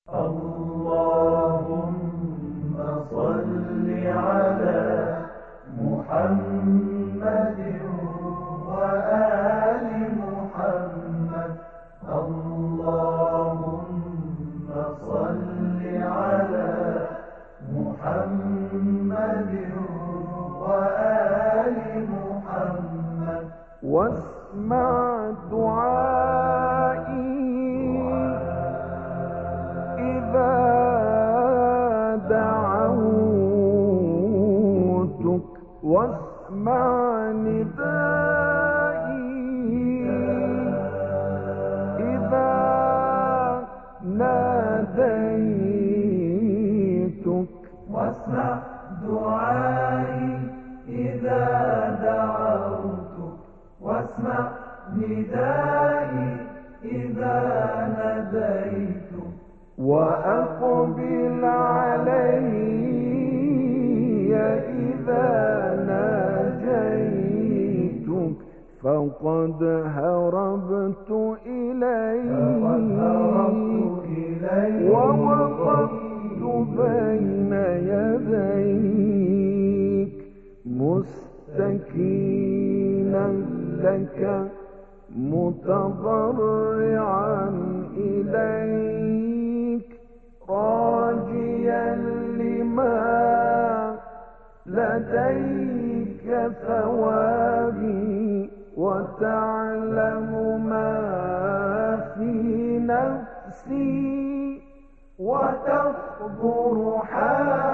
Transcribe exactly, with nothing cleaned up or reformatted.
اللهم صل على محمد وآل محمد. اللهم صل على محمد وآل محمد. واسمع دعائي إذا دعوتك، واسمع ندائي إذا ناديتك. واسمع دعائي إذا دعوتك، واسمع ندائي إذا ناديتك. وأقبل علي إذا ناجيتك، فقد هربت إليك ووقفت بين يديك مستكينا لك متضرعا إليك راجيا لما لديك ثوابي، وتعلم ما في نفسي وتحضر حالي.